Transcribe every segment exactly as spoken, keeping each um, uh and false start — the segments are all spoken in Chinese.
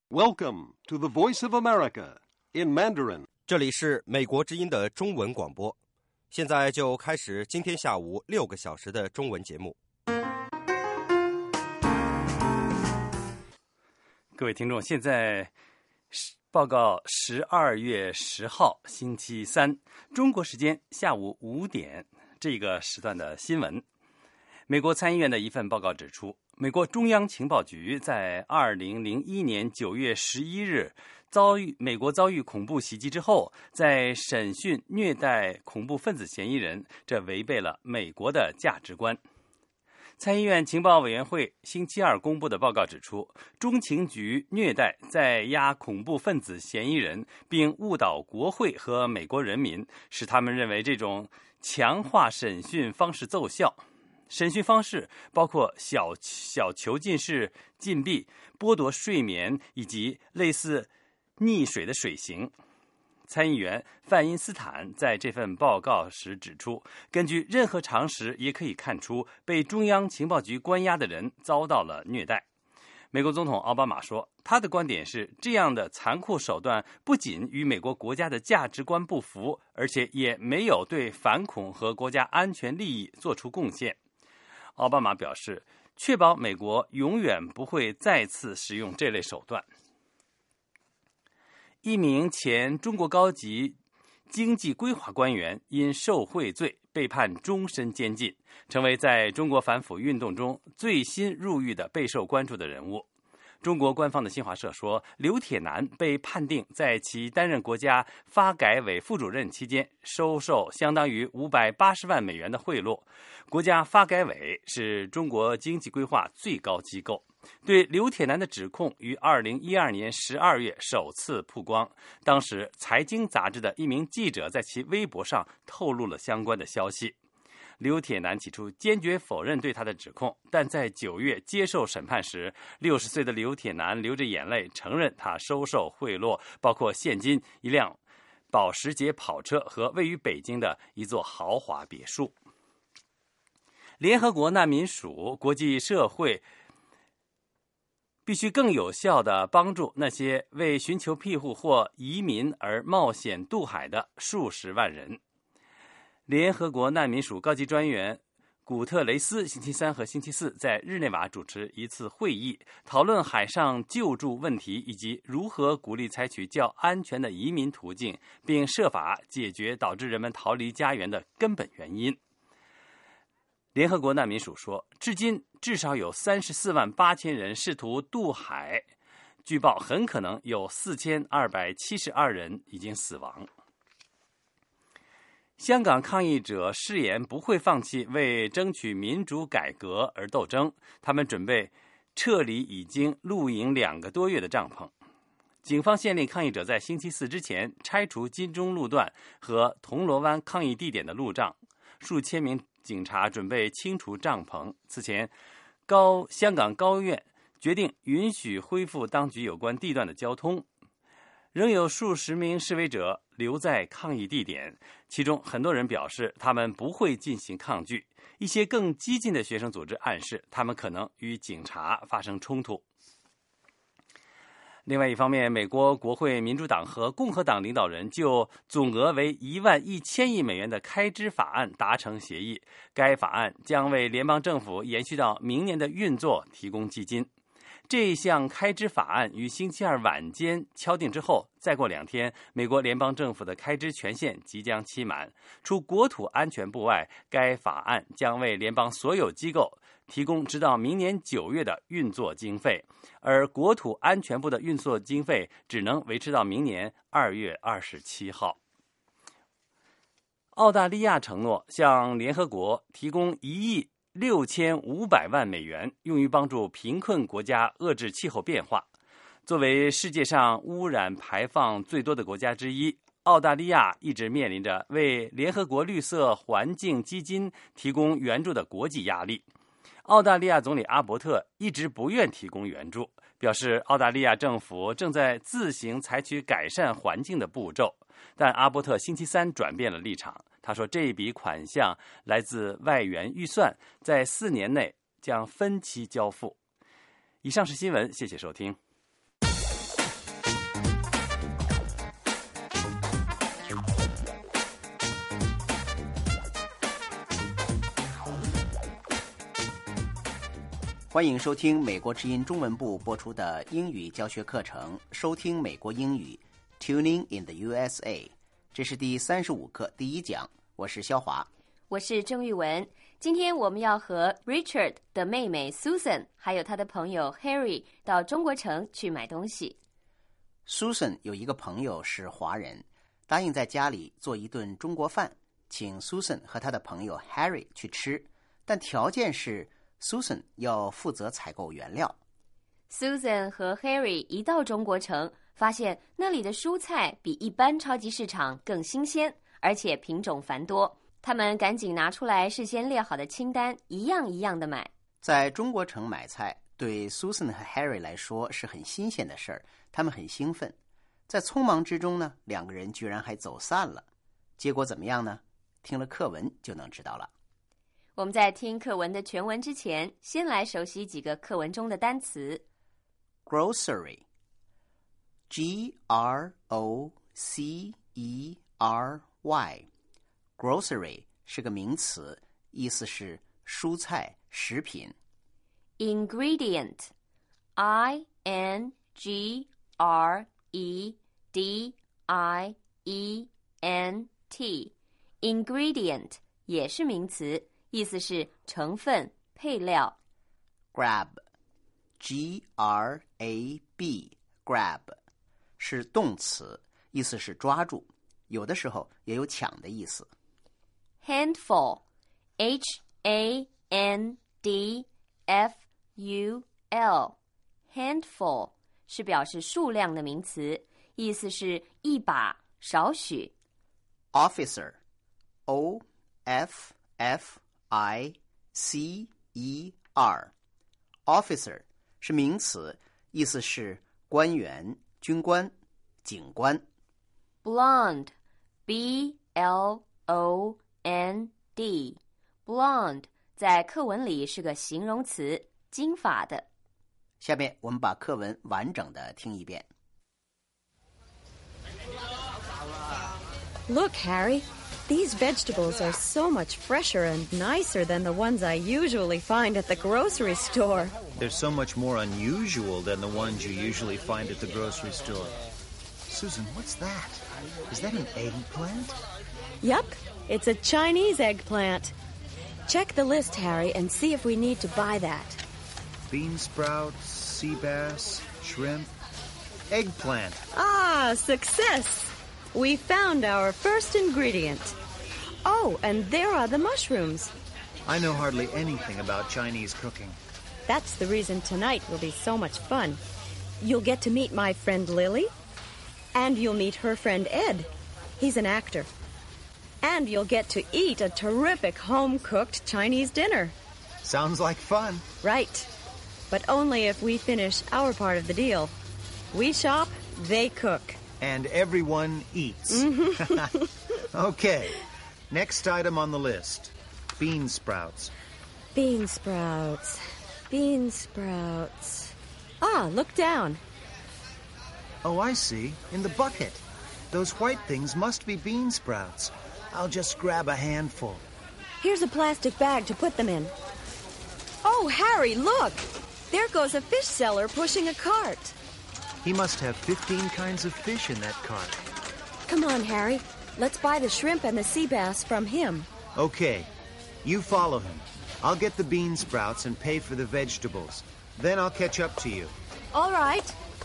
Welcome to the Voice of America in Mandarin. 这里是美国之音的中文广播，现在就开始今天下午六个小时的中文节目。 各位听众，现在报告十二月十号星期三，中国时间下午五点这个时段的新闻。美国参议院的一份报告指出，美国中央情报局在二零零一年九月十一日遭遇美国遭遇恐怖袭击之后，在审讯虐待恐怖分子嫌疑人，这违背了美国的价值观。参议院情报委员会星期二公布的报告指出，中情局虐待在押恐怖分子嫌疑人，并误导国会和美国人民，使他们认为这种强化审讯方式奏效。审讯方式包括小小囚禁式禁闭、剥夺睡眠以及类似溺水的水刑。参议员范因斯坦在这份报告时指出，根据任何常识也可以看出，被中央情报局关押的人遭到了虐待。美国总统奥巴马说，他的观点是，这样的残酷手段不仅与美国国家的价值观不符，而且也没有对反恐和国家安全利益做出贡献。奥巴马表示，确保美国永远不会再次使用这类手段。一名前中国高级经济规划官员因受贿罪被判终身监禁，成为在中国反腐运动中最新入狱的备受关注的人物。中国官方的新华社说，刘铁男被判定在其担任国家发改委副主任期间收受相当于五百八十万美元的贿赂。国家发改委是中国经济规划最高机构，对刘铁男的指控于二零一二年十二月首次曝光。当时财经杂志的一名记者在其微博上透露了相关的消息。刘铁男起初坚决否认对他的指控，但在九月接受审判时，六十岁的刘铁男流着眼泪承认他收受贿赂，包括现金、一辆保时捷跑车和位于北京的一座豪华别墅。联合国难民署国际社会必须更有效地帮助那些为寻求庇护或移民而冒险渡海的数十万人。联合国难民署高级专员古特雷斯星期三和星期四在日内瓦主持一次会议，讨论海上救助问题以及如何鼓励采取较安全的移民途径，并设法解决导致人们逃离家园的根本原因。联合国难民署说，至今至少有三十四万八千人试图渡海，据报很可能有四千二百七十二人已经死亡。香港抗议者誓言不会放弃为争取民主改革而斗争，他们准备撤离已经露营两个多月的帐篷。警方限令抗议者在星期四之前拆除金钟路段和铜锣湾抗议地点的路障，数千名警察准备清除帐篷。此前，高香港高院决定允许恢复当局有关地段的交通。仍有数十名示威者留在抗议地点，其中很多人表示他们不会进行抗拒。一些更激进的学生组织暗示他们可能与警察发生冲突。另外一方面，美国国会民主党和共和党领导人就总额为一万一千亿美元的开支法案达成协议，该法案将为联邦政府延续到明年的运作提供基金。这项开支法案于星期二晚间敲定之后，再过两天，美国联邦政府的开支权限即将期满。除国土安全部外，该法案将为联邦所有机构提供直到明年九月的运作经费，而国土安全部的运作经费只能维持到明年二月二十七号。澳大利亚承诺向联合国提供一亿六千五百万美元，用于帮助贫困国家遏制气候变化。作为世界上污染排放最多的国家之一，澳大利亚一直面临着为联合国绿色环境基金提供援助的国际压力。澳大利亚总理阿伯特一直不愿提供援助，表示澳大利亚政府正在自行采取改善环境的步骤。但阿伯特星期三转变了立场，他说这一笔款项来自外援预算，在四年内将分期交付。以上是新闻，谢谢收听。 欢迎收听美国之音中文部播出的英语教学课程，收听美国英语 Tuning in the U S A。 这是第三十五课第一讲，我是肖华， 我是郑玉文。今天我们要和 Richard 的妹妹 Susan 还有他的朋友 Harry 到中国城去买东西。 Susan 有一个朋友是华人，答应在家里做一顿中国饭，请 Susan 和他的朋友 Harry 去吃，但条件是Susan 要负责采购原料。 Susan 和 Harry 一到中国城，发现那里的蔬菜比一般超级市场更新鲜，而且品种繁多。他们赶紧拿出来事先列好的清单，一样一样的买。 在中国城买菜对 Susan 和 Harry 来说是很新鲜的事儿，他们很兴奋。在匆忙之中呢，两个人居然还走散了。结果怎么样呢？听了课文就能知道了。 我们在听课文的全文之前，先来熟悉几个课文中的单词。 Grocery G R O C E R Y Grocery 是个名词，意思是蔬菜、食品。 Ingredient I N G R E D I E N T Ingredient 也是名词，意思是成分、配料。 Grab G R A B Grab 是动词，意思是抓住，有的时候也有抢的意思。 Handful H A N D F U L Handful 是表示数量的名词，意思是一把、少许。 Officer O F F I C E R Officer 是名词，意思是官员、军官、警官。 Blonde B L O N D Blonde 在课文里是个形容词，金发的。 下面我们把课文完整的听一遍。 Look, Harry, these vegetables are so much fresher and nicer than the ones I usually find at the grocery store. They're so much more unusual than the ones you usually find at the grocery store. Susan, what's that? Is that an eggplant? Yup, it's a Chinese eggplant. Check the list, Harry, and see if we need to buy that. Bean sprouts, sea bass, shrimp, eggplant. Ah, success! We found our first ingredient. Oh, and there are the mushrooms. I know hardly anything about Chinese cooking. That's the reason tonight will be so much fun. You'll get to meet my friend Lily, and you'll meet her friend Ed. He's an actor. And you'll get to eat a terrific home-cooked Chinese dinner. Sounds like fun. Right. But only if we finish our part of the deal. We shop, they cook. And everyone eats. Okay. Next item on the list. Bean sprouts. Bean sprouts. Bean sprouts. Ah, look down. Oh, I see. In the bucket. Those white things must be bean sprouts. I'll just grab a handful. Here's a plastic bag to put them in. Oh, Harry, look! There goes a fish seller pushing a cart. He must have fifteen kinds of fish in that cart. Come on, Harry. Let's buy the shrimp and the sea bass from him. Okay. You follow him. I'll get the bean sprouts and pay for the vegetables. Then I'll catch up to you. All right.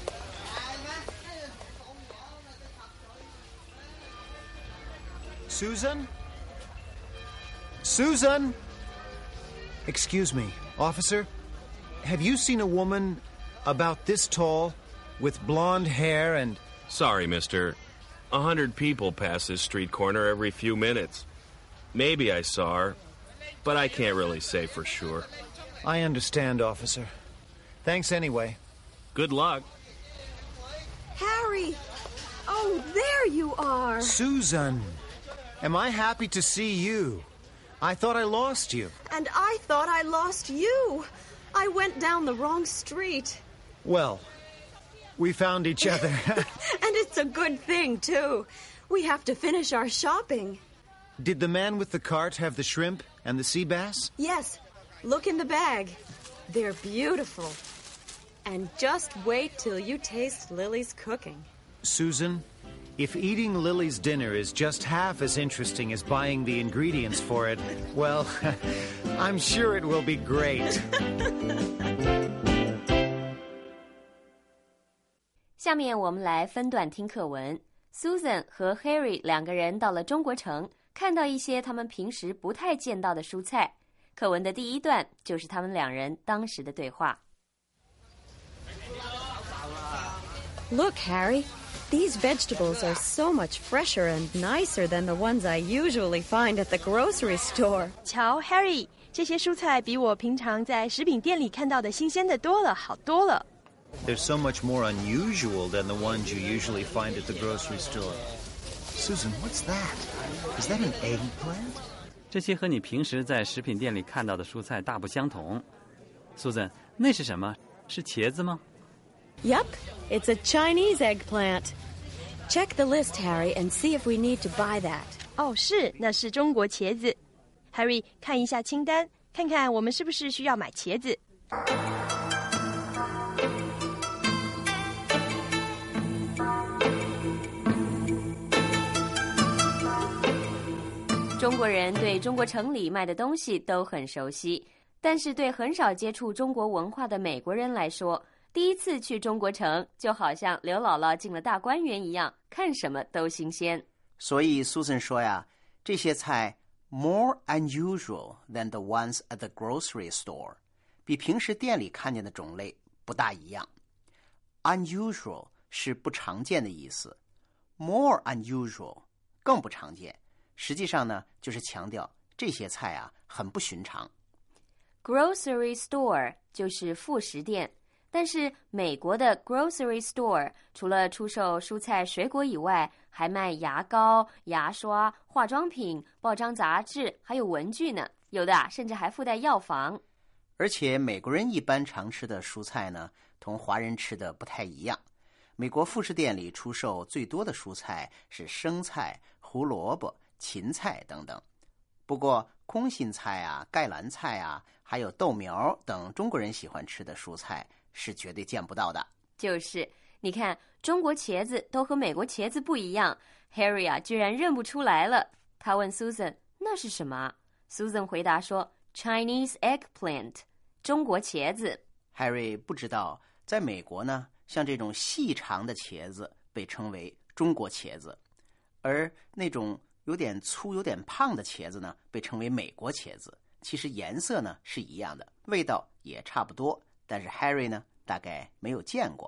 Susan? Susan? Excuse me, officer. Have you seen a woman about this tall, with blonde hair and... Sorry, mister. A hundred people pass this street corner every few minutes. Maybe I saw her, but I can't really say for sure. I understand, officer. Thanks anyway. Good luck. Harry! Oh, there you are! Susan! Am I happy to see you? I thought I lost you. And I thought I lost you. I went down the wrong street. Well, we found each other. And it's a good thing, too. We have to finish our shopping. Did the man with the cart have the shrimp and the sea bass? Yes. Look in the bag. They're beautiful. And just wait till you taste Lily's cooking. Susan, if eating Lily's dinner is just half as interesting as buying the ingredients for it, well, I'm sure it will be great. 下面我们来分段听课文。Susan 和 Harry 两个人到了中国城，看到一些他们平时不太见到的蔬菜。课文的第一段就是他们两人当时的对话。 Look, Harry, these vegetables are so much fresher and nicer than the ones I usually find at the grocery store. 瞧 ，Harry， 这些蔬菜比我平常在食品店里看到的新鲜的多了，好多了。 They're so much more unusual than the ones you usually find at the grocery store. Susan, what's that? Is that an eggplant? 这些和你平时在食品店里看到的蔬菜大不相同。Susan， 那是什么？是茄子吗？ Yup, it's a Chinese eggplant. Check the list, Harry, and see if we need to buy that. 哦，是，那是中国茄子。Harry， 看一下清单，看看我们是不是需要买茄子。 中国人对中国城里卖的东西都很熟悉，但是对很少接触中国文化的美国人来说，第一次去中国城就好像刘姥姥进了大观园一样，看什么都新鲜。 所以 Susan 说呀，这些菜 more unusual than the ones at the grocery store， 比平时店里看见的种类不大一样。Unusual 是不常见的意思， more unusual 更不常见。实际上呢，就是强调这些菜啊很不寻常。 Grocery store 就是副食店，但是美国的 grocery store 除了出售蔬菜水果以外，还卖牙膏、牙刷、化妆品、报章杂志，还有文具呢，有的啊甚至还附带药房。 而且美国人一般常吃的蔬菜呢，同华人吃的不太一样。美国副食店里出售最多的蔬菜是生菜、胡萝卜、芹菜等等，不过空心菜啊、盖兰菜啊，还有豆苗等中国人喜欢吃的蔬菜是绝对见不到的。 就是，你看中国茄子都和美国茄子不一样 ，Harry 啊居然认不出来了。他问 Susan 那是什么 ？Susan 回答说 Chinese eggplant， 中国茄子。 Harry 不知道，在美国呢，像这种细长的茄子被称为中国茄子，而那种有点粗、有点胖的茄子呢，被称为美国茄子。其实颜色呢是一样的，味道也差不多，但是 Harry 呢，大概没有见过。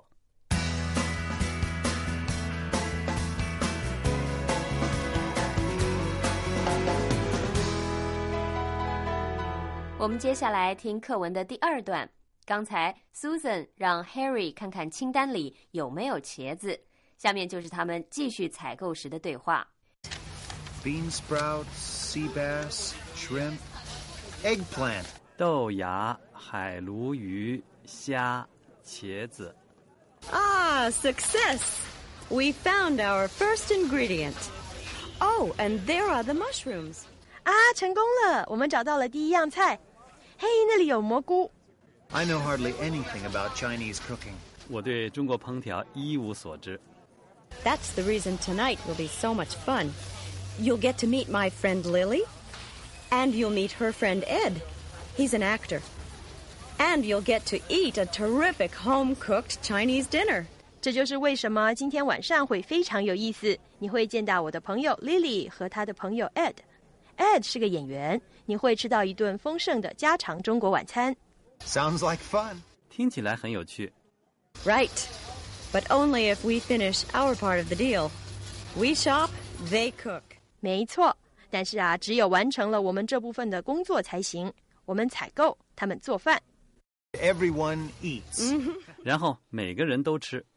我们接下来听课文的第二段。刚才 Susan 让 Harry 看看清单里有没有茄子，下面就是他们继续采购时的对话。 Bean sprouts, sea bass, shrimp, eggplant. 豆芽、海鲈鱼、虾、茄子。 Ah, success! We found our first ingredient. Oh, and there are the mushrooms. 啊，成功了！我们找到了第一样菜。嘿，那里有蘑菇。 I know hardly anything about Chinese cooking. 我对中国烹调一无所知。 That's the reason tonight will be so much fun. You'll get to meet my friend Lily, and you'll meet her friend Ed. He's an actor. And you'll get to eat a terrific home-cooked Chinese dinner. 这就是为什么今天晚上会非常有意思。你会见到我的朋友 Lily 和她的朋友 Ed。Ed 是个演员，你会吃到一顿丰盛的家常中国晚餐。 Sounds like fun. 听起来很有趣。 Right. But only if we finish our part of the deal. We shop, they cook. 没错，但是啊，只有完成了我们这部分的工作才行。我们采购，他们做饭。 Everyone eats. 然后每个人都吃。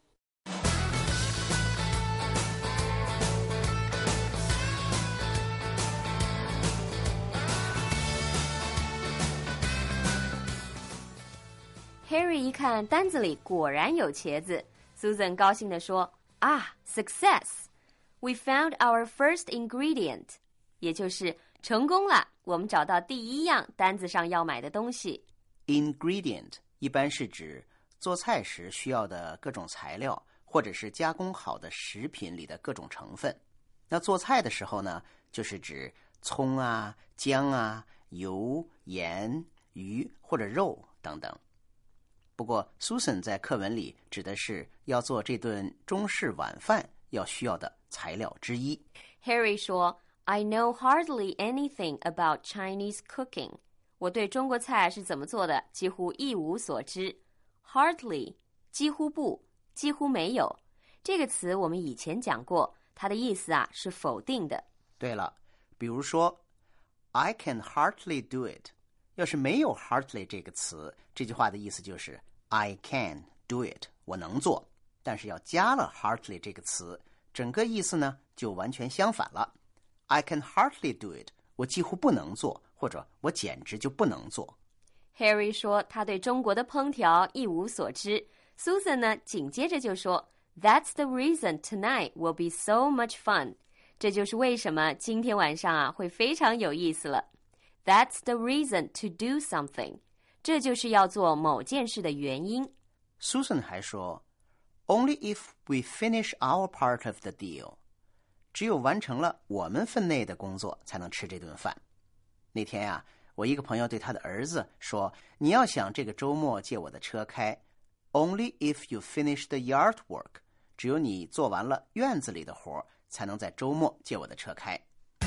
Harry 一看单子里果然有茄子 ，Susan 高兴地说：“啊 ，success! We found our first ingredient， 也就是成功了，我们找到第一样单子上要买的东西。” ingredient 一般是指做菜时需要的各种材料，或者是加工好的食品里的各种成分。那做菜的时候呢，就是指葱啊、姜啊、油、盐、鱼或者肉等等。不过 Susan 在课文里指的是要做这顿中式晚饭要需要的材料之一。 Harry 说 I know hardly anything about Chinese cooking. 我对中国菜是怎么做的几乎一无所知。 Hardly 几乎不，几乎没有，这个词我们以前讲过，它的意思啊是否定的。 对了，比如说 I can hardly do it， 要是没有 hardly 这个词，这句话的意思就是 I can do it， 我能做。但是要加了 hardly 这个词，整个意思呢就完全相反了。 I can hardly do it， 我几乎不能做，或者我简直就不能做。 Harry 说他对中国的烹调一无所知。 Susan 呢紧接着就说 That's the reason tonight will be so much fun. 这就是为什么今天晚上啊会非常有意思了。 That's the reason to do something. 这就是要做某件事的原因。 Susan 还说 Only if we finish our part of the deal. 只有完成了我们分内的工作才能吃这顿饭。那天呀、啊，我一个朋友对他的儿子说，你要想这个周末借我的车开 Only if you finish the yard work. 只有你做完了院子里的活，才能在周末借我的车开。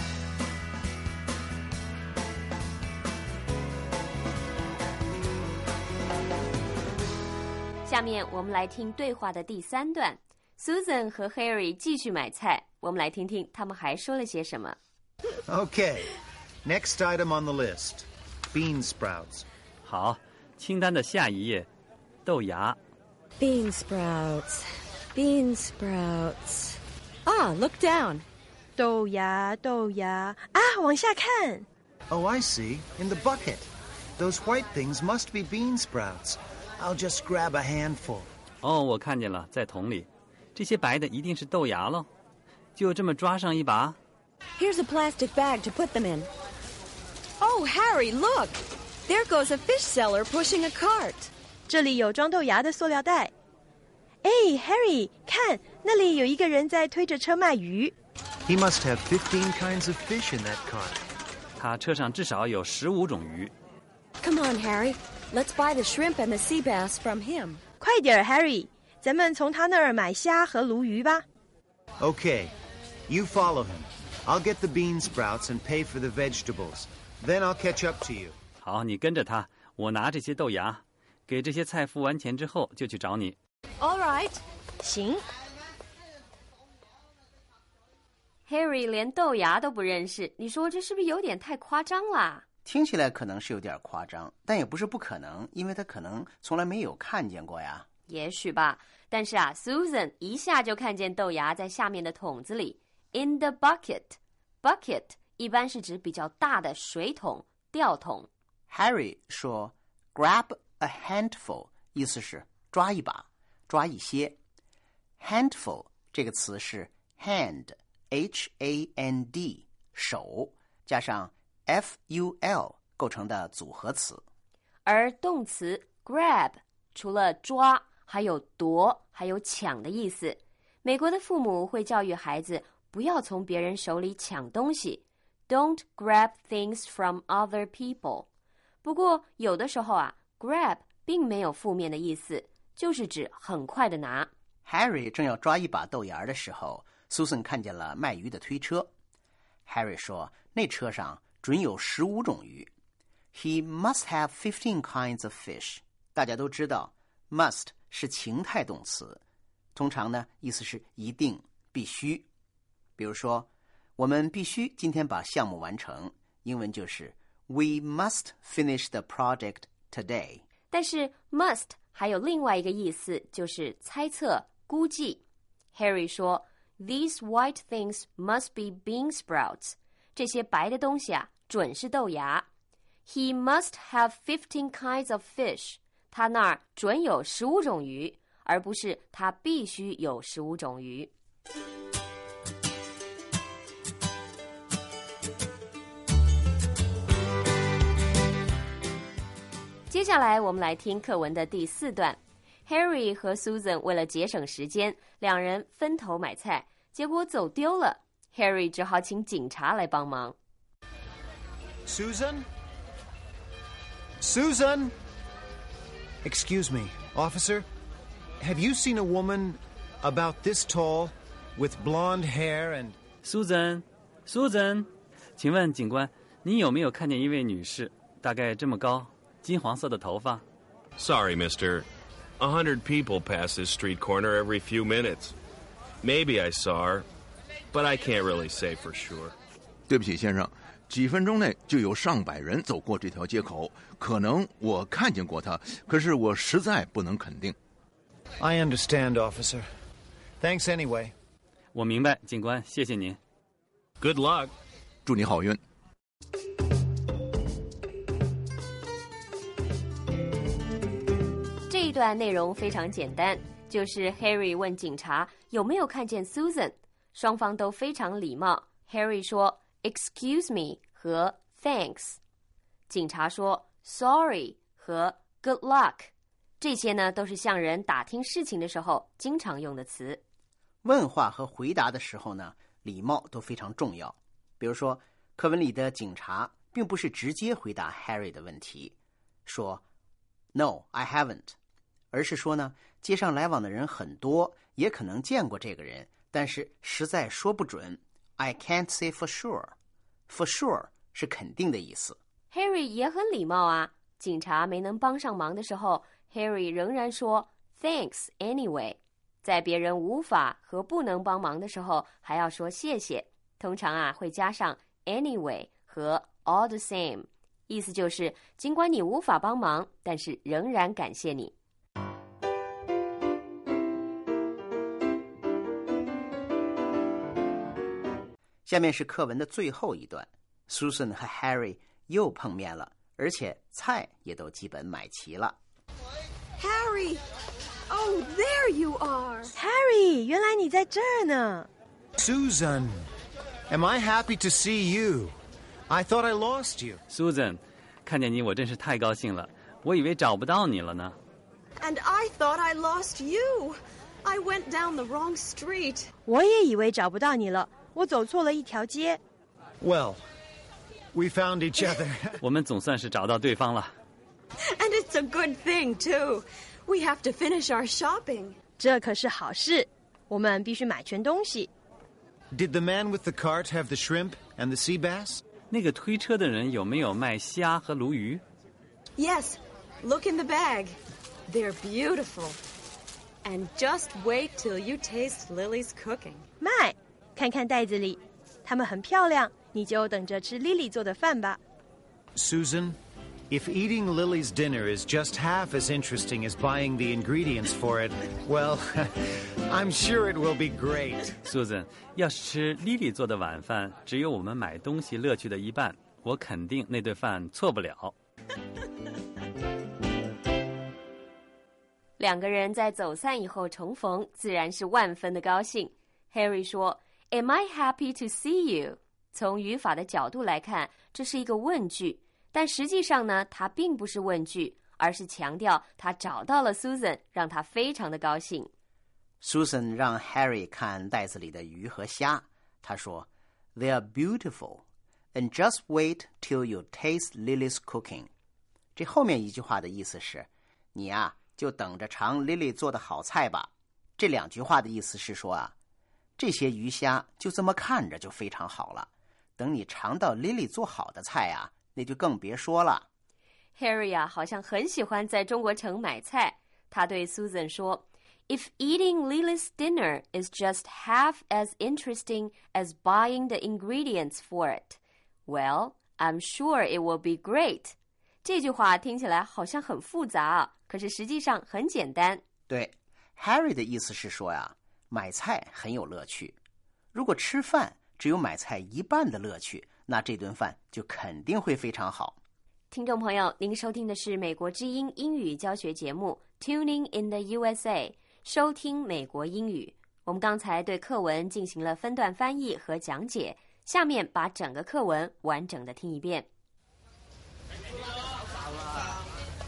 下面我们来听对话的第三段。 Susan 和 Harry 继续买菜，我们来听听他们还说了些什么。 Okay, next item on the list. Bean sprouts. 好，清单的下一页，豆芽。 Bean sprouts. Bean sprouts. Ah, look down. 豆芽豆芽啊，往下看。 Oh, I see. In the bucket. Those white things must be bean sprouts. I'll just grab a handful. 哦，我看见了，在桶里。这些白的一定是豆芽喽，就这么抓上一把。 Here's a plastic bag to put them in. Oh, Harry, look! There goes a fish seller pushing a cart. 这里有装豆芽的塑料袋。哎 ，Harry， 看，那里有一个人在推着车卖鱼。 He must have fifteen kinds of fish in that cart. 他车上至少有十五种鱼。 Come on, Harry. Let's buy the shrimp and the sea bass from him. 快点 ，Harry， 咱们从他那儿买虾和鲈鱼吧。 Okay, you follow him. I'll get the bean sprouts and pay for the vegetables. Then I'll catch up to you. 好，你跟着他，我拿这些豆芽，给这些菜付完钱之后就去找你。 All right. 行。 Harry 连豆芽都不认识，你说这是不是有点太夸张啦？ 听起来可能是有点夸张，但也不是不可能，因为他可能从来没有看见过呀。 也许吧，但是啊 Susan 一下就看见豆芽在下面的桶子里。 In the bucket. Bucket 一般是指比较大的水桶、吊桶。 Harry 说 Grab a handful， 意思是抓一把，抓一些。 Handful 这个词是 hand H A N D 手加上 F U L 构成的组合词。 而动词 grab 除了抓还有夺还有抢的意思。美国的父母会教育孩子不要从别人手里抢东西， Don't grab things from other people。 不过有的时候啊 grab 并没有负面的意思，就是指很快的拿。 Harry 正要抓一把豆芽的时候， Susan 看见了卖鱼的推车。 Harry 说那车上准有十五种鱼。 He must have fifteen kinds of fish。 大家都知道 must 是情态动词，通常呢意思是一定必须。比如说我们必须今天把项目完成，英文就是 We must finish the project today。 但是 must 还有另外一个意思，就是猜测、估计。 Harry 说 These white things must be bean sprouts。 这些白的东西啊准是豆芽。 He must have fifteen kinds of fish。 他那儿准有十五种鱼，而不是他必须有十五种鱼。 接下来我们来听课文的第四段。Harry 和 Susan 为了节省时间，两人分头买菜，结果走丢了。Harry 只好请警察来帮忙。 Susan? Susan? Excuse me, officer. Have you seen a woman about this tall, with blonde hair and... Susan, Susan, 请问警官，你有没有看见一位女士，大概这么高，金黄色的头发？ Sorry, mister. A hundred people pass this street corner every few minutes. Maybe I saw her, but I can't really say for sure. 对不起，先生，几分钟内就有上百人走过这条街口，可能我看见过她，可是我实在不能肯定。 I understand, officer. Thanks anyway. 我明白，警官，谢谢您。 Good luck. 祝你好运。 这一段内容非常简单，就是 Harry 问警察有没有看见 Susan， 双方都非常礼貌。Harry 说 Excuse me 和 Thanks， 警察说 Sorry 和 Good luck， 这些呢都是向人打听事情的时候经常用的词。 问话和回答的时候呢，礼貌都非常重要。比如说，课文里的警察并不是直接回答 Harry 的问题，说 No, I haven't， 而是说呢，街上来往的人很多，也可能见过这个人，但是实在说不准。I can't say for sure. For sure 是肯定的意思。 Harry 也很礼貌啊，警察没能帮上忙的时候 Harry 仍然说 Thanks anyway。 在别人无法和不能帮忙的时候还要说谢谢，通常啊会加上 anyway 和 all the same， 意思就是尽管你无法帮忙，但是仍然感谢你。 下面是课文的最后一段， Susan 和 Harry 又碰面了，而且菜也都基本买齐了。 Harry! Oh, there you are! Harry, 原来你在这儿呢。 Susan, am I happy to see you? I thought I lost you. Susan, 看见你我真是太高兴了，我以为找不到你了呢。 And I thought I lost you. I went down the wrong street. 我也以为找不到你了，我走错了一条街。 Well, we found each other. 我们总算是找到对方了。 And it's a good thing, too. We have to finish our shopping. 这可是好事，我们必须买全东西。 Did the man with the cart have the shrimp and the sea bass? 那个推车的人有没有卖虾和鲈鱼？ Yes, look in the bag. They're beautiful. And just wait till you taste Lily's cooking. 卖，看看袋子里，它们很漂亮，你就等着吃 Lily 做的饭吧。 Susan, if eating Lily's dinner is just half as interesting as buying the ingredients for it, well, I'm sure it will be great. Susan, 要是吃 Lily 做的晚饭只有我们买东西乐趣的一半，我肯定那顿饭错不了。 两个人在走散以后重逢，自然是万分的高兴。Harry 说 Am I happy to see you？ 从语法的角度来看，这是一个问句，但实际上呢，它并不是问句，而是强调他找到了 Susan， 让他非常的高兴。 Susan 让 Harry 看袋子里的鱼和虾，他说 They are beautiful, and just wait till you taste Lily's cooking。 这后面一句话的意思是，你啊就等着尝 Lily 做的好菜吧。这两句话的意思是说啊，这些鱼虾就这么看着就非常好了，等你尝到 Lily 做好的菜啊，那就更别说了。 Harry 啊，好像很喜欢在中国城买菜。他对 Susan 说 If eating Lily's dinner is just half as interesting as buying the ingredients for it, well, I'm sure it will be great. 这句话听起来好像很复杂啊，可是实际上很简单。 对， Harry 的意思是说呀，买菜很有乐趣。如果吃饭只有买菜一半的乐趣，那这顿饭就肯定会非常好。 听众朋友，您收听的是美国之音英语教学节目 Tuning in the U S A， 收听美国英语。我们刚才对课文进行了分段翻译和讲解，下面把整个课文完整的听一遍。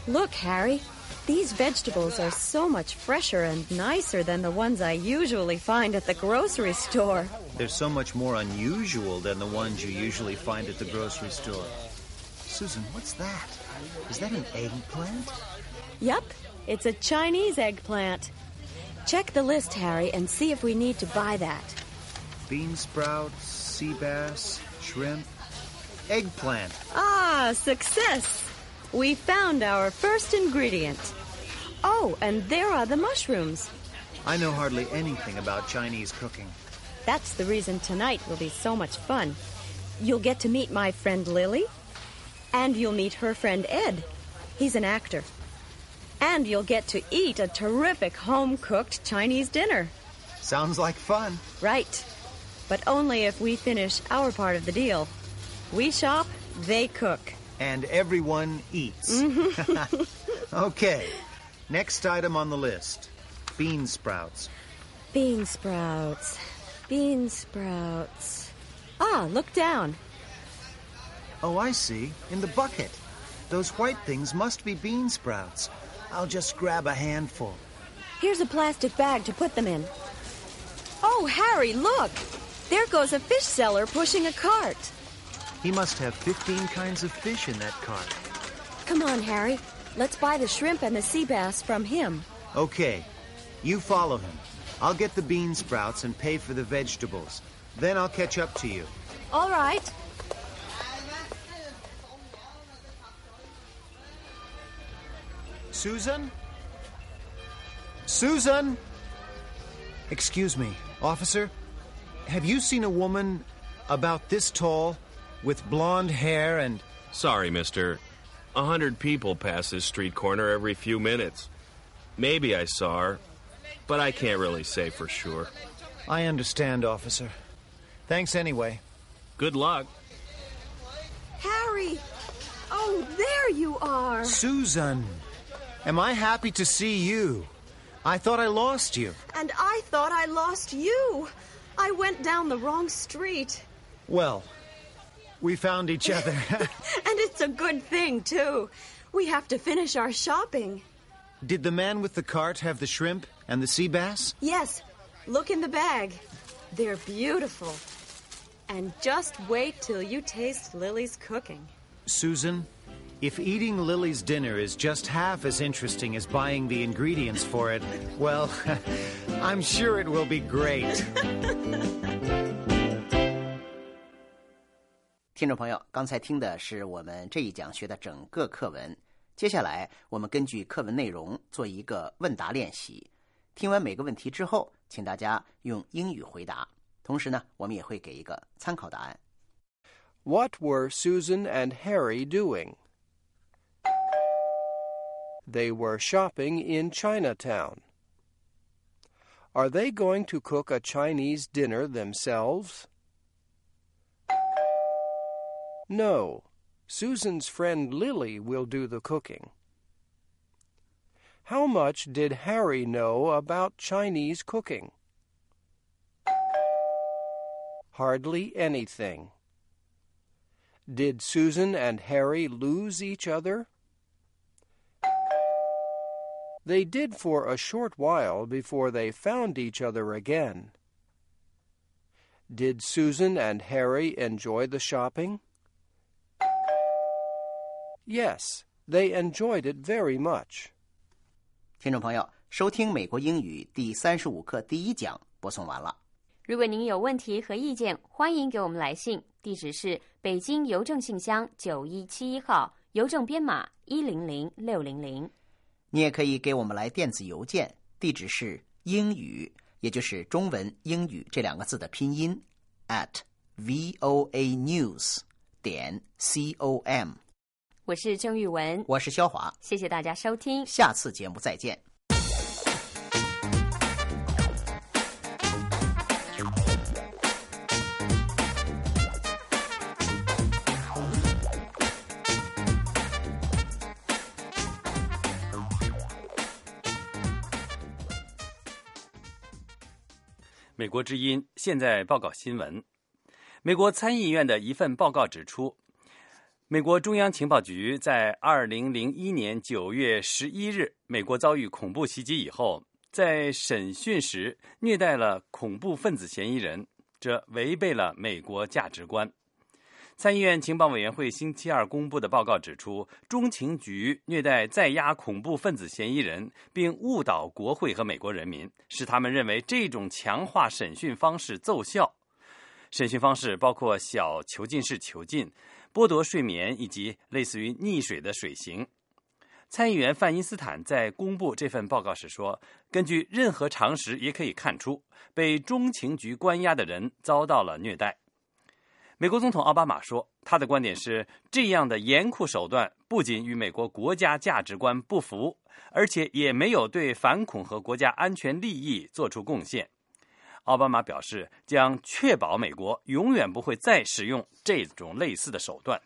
Look, Harry, these vegetables are so much fresher and nicer than the ones I usually find at the grocery store. They're so much more unusual than the ones you usually find at the grocery store. Susan, what's that? Is that an eggplant? Yup, it's a Chinese eggplant. Check the list, Harry, and see if we need to buy that. Bean sprouts, sea bass, shrimp, eggplant. Ah, success! We found our first ingredient. Oh, and there are the mushrooms. I know hardly anything about Chinese cooking. That's the reason tonight will be so much fun. You'll get to meet my friend Lily, and you'll meet her friend Ed. He's an actor. And you'll get to eat a terrific home-cooked Chinese dinner. Sounds like fun. Right. But only if we finish our part of the deal. We shop, they cook. And everyone eats. Okay. Next item on the list. Bean sprouts. Bean sprouts. Bean sprouts. Ah, look down. Oh, I see. In the bucket. Those white things must be bean sprouts. I'll just grab a handful. Here's a plastic bag to put them in. Oh, Harry, look! There goes a fish seller pushing a cart. He must have fifteen kinds of fish in that cart. Come on, Harry. Let's buy the shrimp and the sea bass from him. Okay. You follow him. I'll get the bean sprouts and pay for the vegetables. Then I'll catch up to you. All right. Susan? Susan? Excuse me, officer. Have you seen a woman about this tall, with blonde hair and... Sorry, mister. A hundred people pass this street corner every few minutes. Maybe I saw her, but I can't really say for sure. I understand, officer. Thanks anyway. Good luck. Harry! Oh, there you are! Susan! Am I happy to see you? I thought I lost you. And I thought I lost you. I went down the wrong street. Well, we found each other. And it's a good thing, too. We have to finish our shopping. Did the man with the cart have the shrimp and the sea bass? Yes. Look in the bag. They're beautiful. And just wait till you taste Lily's cooking. Susan, if eating Lily's dinner is just half as interesting as buying the ingredients for it, well, I'm sure it will be great. 听众朋友，刚才听的是我们这一讲学的整个课文。接下来，我们根据课文内容做一个问答练习。听完每个问题之后，请大家用英语回答。同时呢，我们也会给一个参考答案。 What were Susan and Harry doing? They were shopping in Chinatown. Are they going to cook a Chinese dinner themselves? No. Susan's friend Lily will do the cooking. How much did Harry know about Chinese cooking? Hardly anything. Did Susan and Harry lose each other? They did for a short while before they found each other again. Did Susan and Harry enjoy the shopping? Yes, they enjoyed it very much. 听众朋友，收听美国英语第三十五课第一讲播送完了。 如果您有问题和意见，欢迎给我们来信，地址是北京邮政信箱九一七一号，邮政编码一零零六零零。 你也可以给我们来电子邮件，地址是英语，也就是中文英语这两个字的拼音 at voanews 点 com。 我是郑玉文， 我是肖华， 谢谢大家收听， 下次节目再见。 美国之音现在报告新闻。美国参议院的一份报告指出， 美国中央情报局在二零零一年九月十一日，美国遭遇恐怖袭击以后，在审讯时虐待了恐怖分子嫌疑人，这违背了美国价值观。参议院情报委员会星期二公布的报告指出，中情局虐待在押恐怖分子嫌疑人，并误导国会和美国人民，使他们认为这种强化审讯方式奏效。审讯方式包括小囚禁式囚禁、剥夺睡眠以及类似于溺水的水刑。参议员范因斯坦在公布这份报告时说，根据任何常识也可以看出，被中情局关押的人遭到了虐待。美国总统奥巴马说，他的观点是，这样的严酷手段不仅与美国国家价值观不符，而且也没有对反恐和国家安全利益做出贡献。奥巴马表示，将确保美国永远不会再使用这种类似的手段。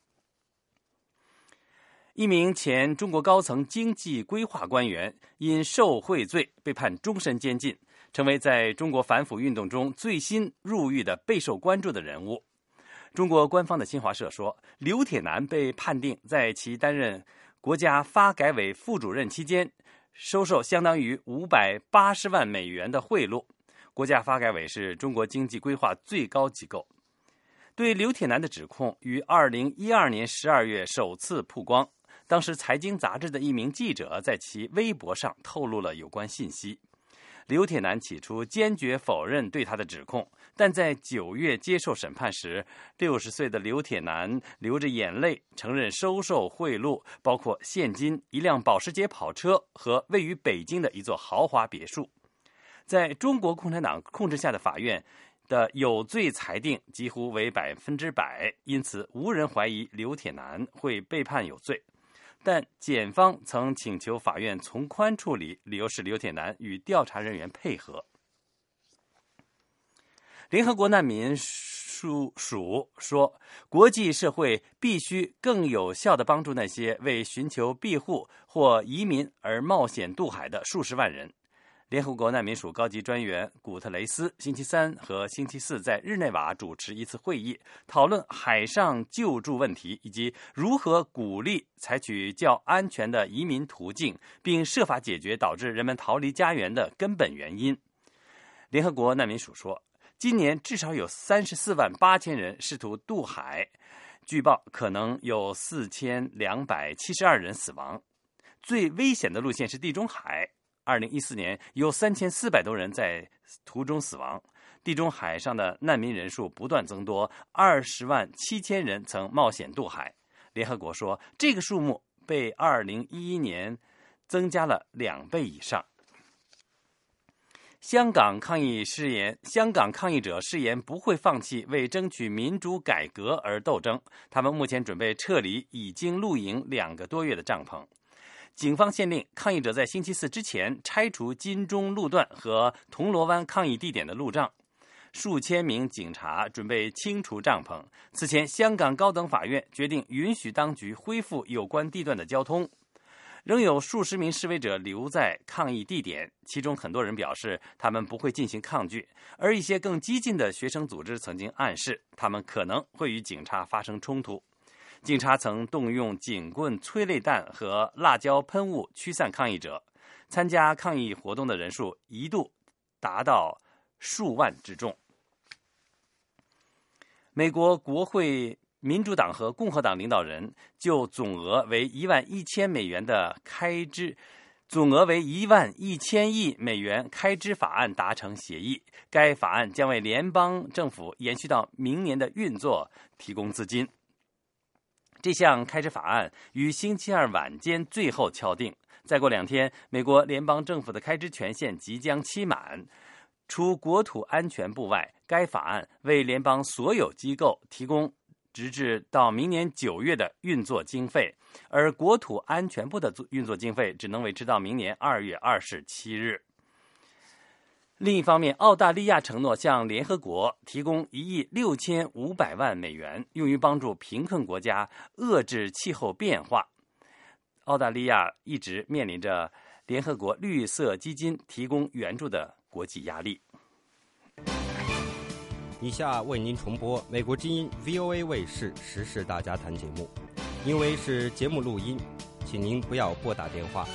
一名前中国高层经济规划官员因受贿罪被判终身监禁，成为在中国反腐运动中最新入狱的备受关注的人物。中国官方的新华社说，刘铁男被判定在其担任国家发改委副主任期间，收受相当于五百八十万美元的贿赂。国家发改委是中国经济规划最高机构。对刘铁男的指控于二零一二年十二月首次曝光，当时财经杂志的一名记者在其微博上透露了有关信息。刘铁男起初坚决否认对他的指控，但在九月接受审判时，六十岁的刘铁男流着眼泪承认收受贿赂，包括现金、一辆保时捷跑车和位于北京的一座豪华别墅。在中国共产党控制下的法院的有罪裁定几乎为百分之百，因此无人怀疑刘铁男会被判有罪。但检方曾请求法院从宽处理，理由是刘铁男与调查人员配合。联合国难民署署说，国际社会必须更有效地帮助那些为寻求庇护或移民而冒险渡海的数十万人。联合国难民署高级专员古特雷斯星期三和星期四在日内瓦主持一次会议，讨论海上救助问题以及如何鼓励采取较安全的移民途径，并设法解决导致人们逃离家园的根本原因。联合国难民署说，今年至少有三十四万八千人试图渡海，据报可能有四千两百七十二人死亡。最危险的路线是地中海。二零一四年有三千四百多人在途中死亡，地中海上的难民人数不断增多，二十万七千人曾冒险渡海。联合国说，这个数目被二零一一年增加了两倍以上。香港抗议誓言，香港抗议者誓言不会放弃为争取民主改革而斗争，他们目前准备撤离已经露营两个多月的帐篷。警方限令抗议者在星期四之前拆除金钟路段和铜锣湾抗议地点的路障，数千名警察准备清除帐篷。此前，香港高等法院决定允许当局恢复有关地段的交通。仍有数十名示威者留在抗议地点，其中很多人表示他们不会进行抗拒，而一些更激进的学生组织曾经暗示他们可能会与警察发生冲突。警察曾动用警棍、催泪弹和辣椒喷雾驱散抗议者。参加抗议活动的人数一度达到数万之众。美国国会民主党和共和党领导人就总额为一万一千美元的开支，总额为一万一千亿美元开支法案达成协议。该法案将为联邦政府延续到明年的运作提供资金。这项开支法案于星期二晚间最后敲定。再过两天，美国联邦政府的开支权限即将期满。除国土安全部外，该法案为联邦所有机构提供直至到明年九月的运作经费，而国土安全部的运作经费只能维持到明年二月二十七日。另一方面，澳大利亚承诺向联合国提供一亿六千五百万美元，用于帮助贫困国家遏制气候变化。澳大利亚一直面临着联合国绿色基金提供援助的国际压力。 以下为您重播美国之音 V O A 卫视时事大家谈节目，因为是节目录音，请您不要拨打电话。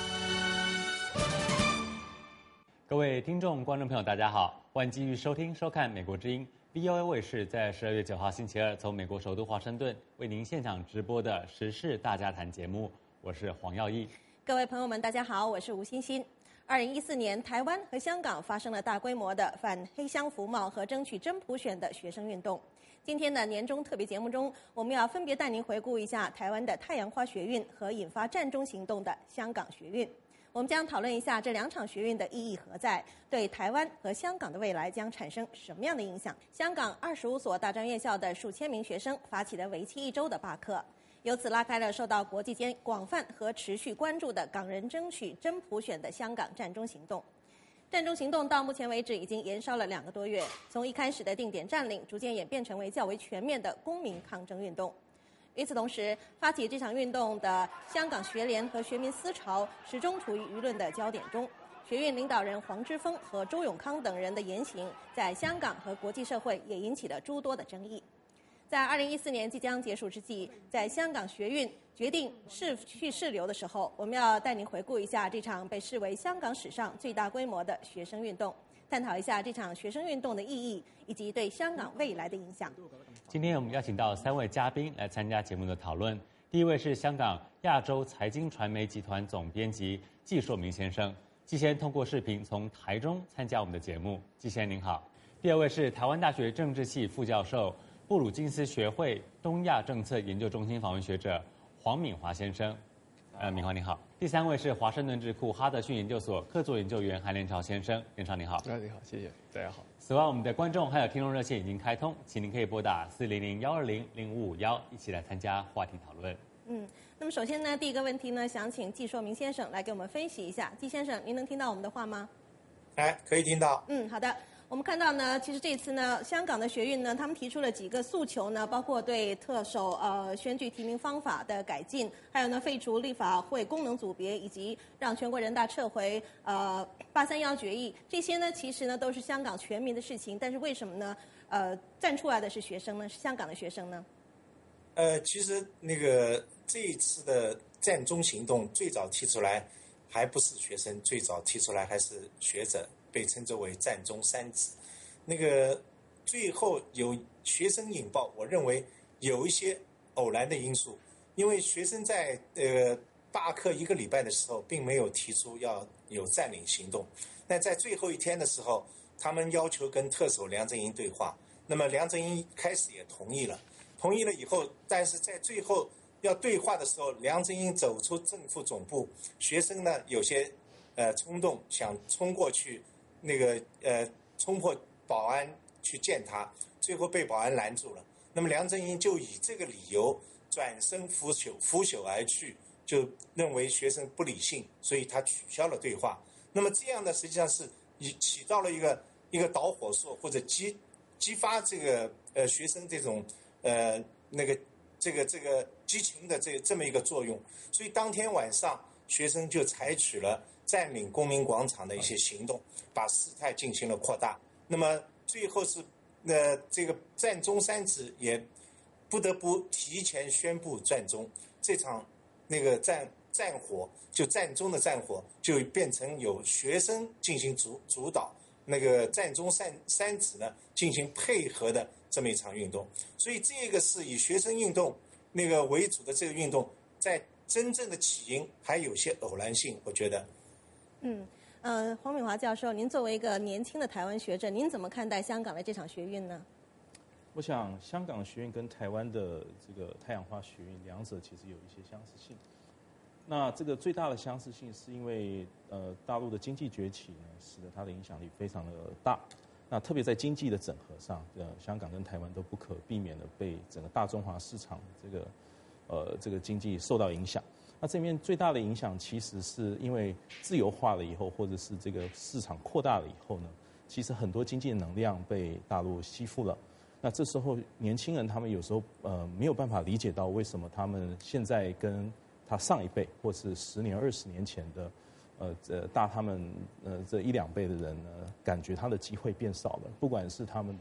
各位听众、观众朋友，大家好，欢迎继续收听、收看美国之音 V O A 卫视在十二月九号星期二从美国首都华盛顿为您现场直播的时事大家谈节目，我是黄耀义。 各位朋友们，大家好，我是吴欣欣。二零一四年，台湾和香港发生了大规模的反黑箱服贸和争取真普选的学生运动。今天的年终特别节目中，我们要分别带您回顾一下台湾的太阳花学运和引发战中行动的香港学运。我们将讨论一下这两场学运的意义何在，对台湾和香港的未来将产生什么样的影响。香港二十五所大专院校的数千名学生发起了为期一周的罢课，由此拉开了受到国际间广泛和持续关注的港人争取真普选的香港战中行动。战中行动到目前为止已经延烧了两个多月，从一开始的定点占领，逐渐演变成为较为全面的公民抗争运动。与此同时，发起这场运动的香港学联和学民思潮始终处于舆论的焦点中。学运领导人黄之锋和周永康等人的言行，在香港和国际社会也引起了诸多的争议。在二零一四年即将结束之际，在香港学运决定逝去世流的时候，我们要带您回顾一下这场被视为香港史上最大规模的学生运动，探讨一下这场学生运动的意义以及对香港未来的影响。 今天我们邀请到三位嘉宾来参加节目的讨论。第一位是香港亚洲财经传媒集团总编辑季硕明先生，季先通过视频从台中参加我们的节目。季先您好。第二位是台湾大学政治系副教授、布鲁金斯学会东亚政策研究中心访问学者黄敏华先生，呃，敏华你好。第三位是华盛顿智库哈德逊研究所客座研究员韩连朝先生，连朝你好。 啊，你好，谢谢，大家好。 此外，我们的观众还有听众热线已经开通，请您可以拨打四零零幺二零零五五幺，一起来参加话题讨论。 嗯，那么首先呢，第一个问题呢，想请季硕明先生来给我们分析一下。季先生，您能听到我们的话吗？ 哎，可以听到。 嗯，好的。我们看到呢，其实这次呢，香港的学运呢，他们提出了几个诉求呢，包括对特首呃选举提名方法的改进，还有呢废除立法会功能组别，以及让全国人大撤回呃八三幺决议。这些呢，其实呢都是香港全民的事情，但是为什么呢？呃，站出来的是学生呢？是香港的学生呢？ 呃，其实那个这一次的战中行动最早提出来，还不是学生，最早提出来还是学者。被称之为战中三子，那个最后有学生引爆，我认为有一些偶然的因素，因为学生在呃罢课一个礼拜的时候，并没有提出要有占领行动。那在最后一天的时候，他们要求跟特首梁振英对话，那么梁振英开始也同意了，同意了以后，但是在最后要对话的时候，梁振英走出政府总部，学生呢有些呃冲动，想冲过去。那个呃，冲破保安去见他，最后被保安拦住了。那么梁振英就以这个理由转身拂袖拂袖而去，就认为学生不理性，所以他取消了对话。那么这样呢，实际上是以起到了一个一个导火索或者激激发这个呃学生这种呃那个这个这个激情的这这么一个作用。所以当天晚上，学生就采取了占领公民广场的一些行动，把事态进行了扩大。那么最后是，呃，这个战中三子也不得不提前宣布战中，这场那个战战火就战中的战火就变成有学生进行主主导，那个战中三三子呢进行配合的这么一场运动。所以这个是以学生运动那个为主的这个运动，在真正的起因还有些偶然性，我觉得。 嗯，呃，黄敏华教授，您作为一个年轻的台湾学者，您怎么看待香港的这场学运呢？ 我想，香港学运跟台湾的这个太阳花学运，两者其实有一些相似性。那这个最大的相似性是因为，呃，大陆的经济崛起呢，使得它的影响力非常的大。那特别在经济的整合上，呃，香港跟台湾都不可避免的被整个大中华市场这个，呃，这个经济受到影响。那这面最大的影响，其实是因为自由化了以后，或者是这个市场扩大了以后呢，其实很多经济能量被大陆吸附了。那这时候年轻人他们有时候呃没有办法理解到为什么他们现在跟他上一辈或是十年、二十年前的呃这大他们呃这一两倍的人呢，感觉他的机会变少了，不管是他们的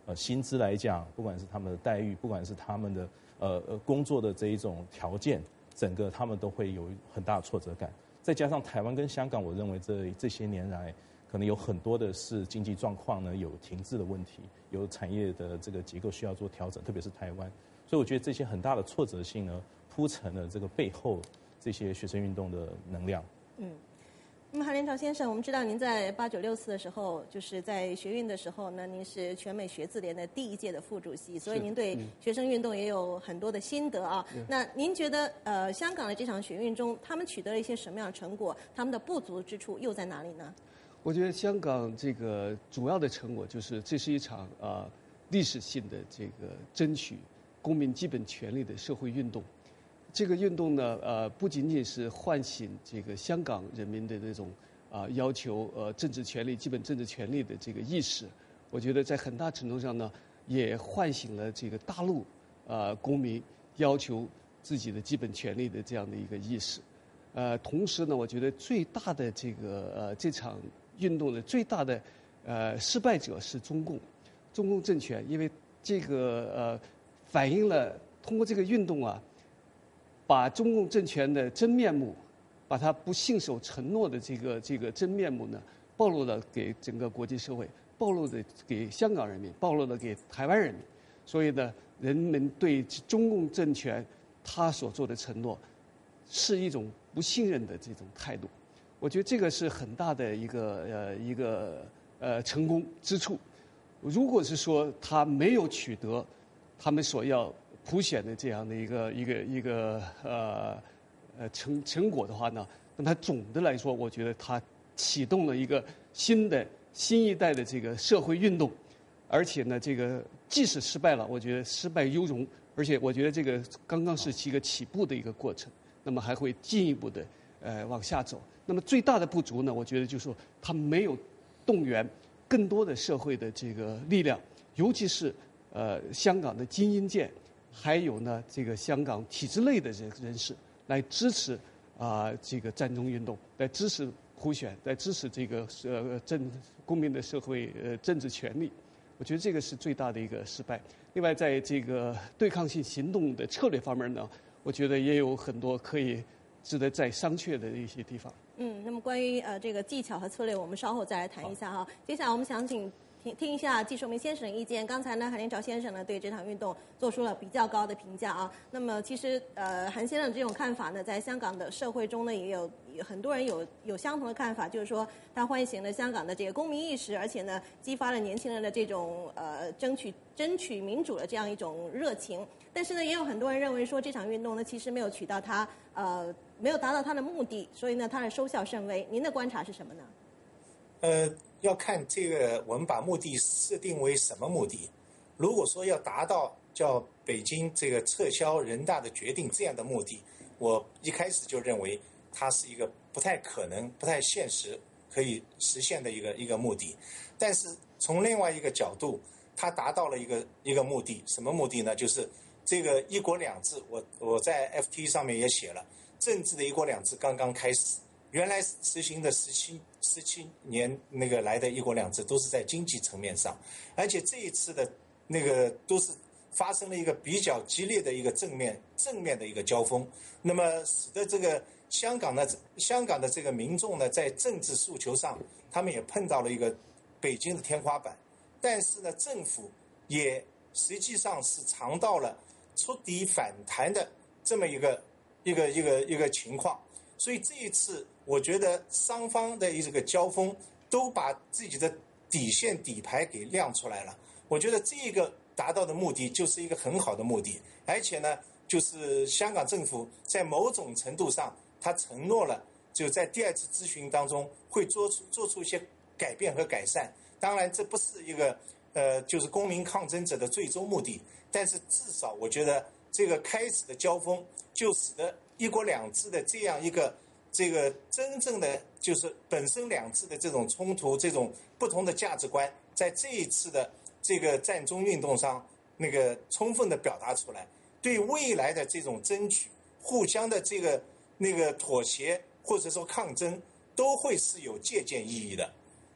呃薪资来讲，不管是他们的待遇，不管是他们的呃呃工作的这一种条件，整个他们都会有很大的挫折感。再加上台湾跟香港，我认为这这些年来可能有很多的是经济状况呢有停滞的问题，有产业的这个结构需要做调整，特别是台湾。所以我觉得这些很大的挫折性呢，铺成了这个背后这些学生运动的能量。 嗯。那么韩连朝先生，我们知道您在八九六四的时候，就是在学运的时候呢，您是全美学字联的第一届的副主席，所以您对学生运动也有很多的心得啊。嗯、那您觉得，呃，香港的这场学运中，他们取得了一些什么样的成果？他们的不足之处又在哪里呢？ 我觉得香港这个主要的成果就是，这是一场呃历史性的这个争取公民基本权利的社会运动。这个运动呢，呃，不仅仅是唤醒这个香港人民的那种啊、呃、要求呃政治权利、基本政治权利的这个意识，我觉得在很大程度上呢，也唤醒了这个大陆呃公民要求自己的基本权利的这样的一个意识。呃，同时呢，我觉得最大的这个呃这场运动的最大的呃失败者是中共，中共政权，因为这个呃反映了通过这个运动啊。把中共政权的真面目，把他不信守承诺的这个这个真面目呢，暴露了给整个国际社会，暴露了给香港人民，暴露了给台湾人民。所以呢，人们对中共政权他所做的承诺，是一种不信任的这种态度。我觉得这个是很大的一个呃一个呃成功之处。如果是说他没有取得他们所要普选的这样的一个一个一个呃呃成成果的话呢，那么它总的来说，我觉得它启动了一个新的新一代的这个社会运动，而且呢，这个即使失败了，我觉得失败犹荣，而且我觉得这个刚刚是一个起步的一个过程，那么还会进一步的呃往下走。那么最大的不足呢，我觉得就是说它没有动员更多的社会的这个力量，尤其是呃香港的精英界。还有呢，这个香港体制内的人人士来支持啊、呃、这个占中运动，来支持普选，来支持这个呃政公民的社会呃政治权利。我觉得这个是最大的一个失败。另外，在这个对抗性行动的策略方面呢，我觉得也有很多可以值得再商榷的一些地方。 嗯，那么关于呃这个技巧和策略，我们稍后再来谈一下哈。接下来我们想请。听听一下季寿明先生的意见。刚才呢，韩连朝先生呢对这场运动做出了比较高的评价啊。那么其实呃，韩先生这种看法呢，在香港的社会中呢，也有很多人有有相同的看法，就是说它唤醒了香港的这个公民意识，而且呢，激发了年轻人的这种呃争取争取民主的这样一种热情。但是呢，也有很多人认为说这场运动呢，其实没有取到它呃没有达到它的目的，所以呢，它的收效甚微。您的观察是什么呢？ 呃，要看这个我们把目的设定为什么目的。如果说要达到叫北京这个撤销人大的决定这样的目的，我一开始就认为它是一个不太可能、不太现实可以实现的一个一个目的。但是从另外一个角度，它达到了一个一个目的，什么目的呢？就是这个一国两制，我我在 F T 上面也写了，政治的一国两制刚刚开始。原来实行的十七十七年那个来的一国两制都是在经济层面上，而且这一次的那个都是发生了一个比较激烈的一个正面正面的一个交锋，那么使得这个香港的香港的这个民众呢，在政治诉求上，他们也碰到了一个北京的天花板，但是呢，政府也实际上是尝到了触底反弹的这么一个一个一个一个情况。所以这一次，我觉得双方的这个交锋都把自己的底线底牌给亮出来了。我觉得这个达到的目的就是一个很好的目的，而且呢，就是香港政府在某种程度上，他承诺了，就在第二次咨询当中会做出做出一些改变和改善。当然，这不是一个呃，就是公民抗争者的最终目的，但是至少我觉得这个开始的交锋就使得一国两制的这样一个这个真正的就是本身两制的这种冲突，这种不同的价值观，在这一次的这个占中运动上，那个充分的表达出来，对未来的这种争取、互相的这个那个妥协或者说抗争，都会是有借鉴意义的。